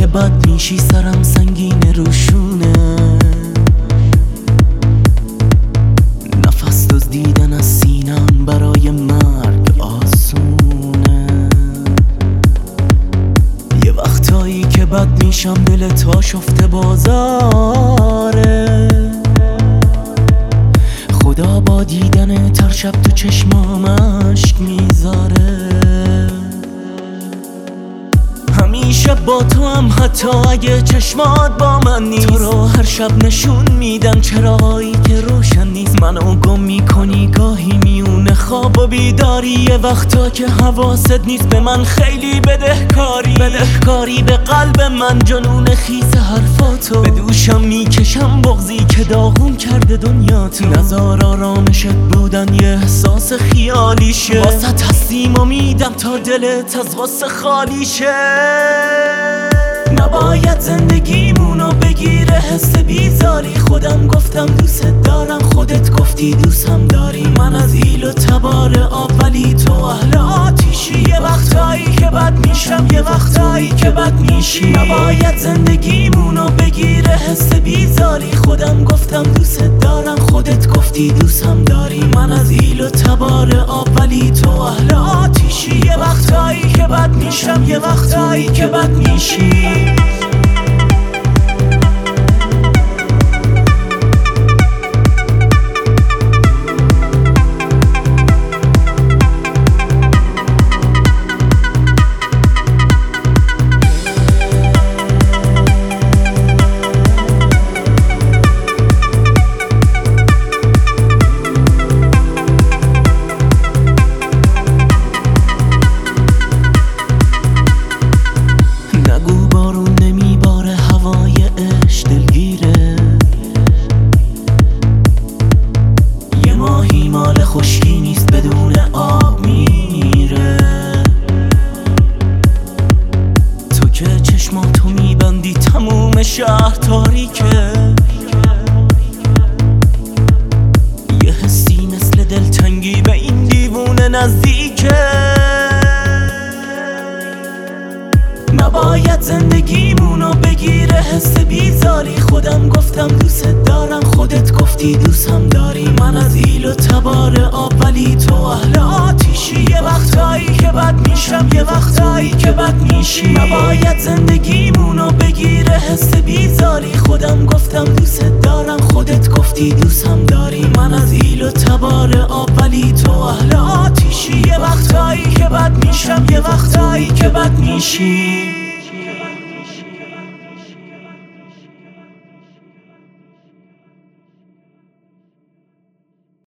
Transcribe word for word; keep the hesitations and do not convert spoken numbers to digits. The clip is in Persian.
بد میشی سرم سنگین روشونه، نفس دزدیدن از سینم برای مرگ آسونه. یه وقتایی که بد میشم دلت آشفته بازاره، خدا با دیدن تر شب تو چشمام اشک میذاره. همیشه با تو هم حتی اگه چشمات با من نیست، تو رو هر شب نشون میدن چراغایی که روشن نیست. منو گم میکنی گاهی میونه خواب و بیداری، یه وقتا که حواست نیست به من خیلی بدهکاری. بدهکاری به قلب من جنون خیس حرفاتو، به دوشم میکشم بغضی که داغون کرده دنیا تو. نزار آرامشت بودن یه احساس خیالیشه، واسه هستیم و میدم تا دلت از غصه خالی شه. نباید زندگیمونو بگیره حس بیزاری، خودم گفتم دوست دارم، خودت گفتی دوستم داری. من از ایل و تبار آب ولی تو اهل آتیشی، یه وقتایی که بد میشم یه وقتایی که بد میشی. نباید زندگیمونو بگیره حس بیزاری، خودم گفتم دوست دارم، خودت گفتی دوستم داری. من از ایل و تبار آب ولی تو اهل آتیشی، یه وقتایی که بد میشم یه وقتایی که بد میشی. خشکی نیست بدون آب میره، تو که چشماتو میبندی تموم شهر تاریکه. یه حسی مثل دلتنگی به این دیوونه نزدیکه. نباید زندگیمونو بگیره حس بیزاری، خودم گفتم دوست دارم، خودت گفتی دوستم داری. من از ایل و تبار آب ولی تو اهل آتیشی، یه وقتایی که بد میشم یه وقتایی که بد میشی. نباید زندگیمونو بگیره حس بیزاری، خودم گفتم دوست دارم، خودت گفتی دوستم داری. من از ایل و تبار آب ولی تو اهل آتیشی، یه وقتایی که بد میشم یه وقتایی که بد میشی.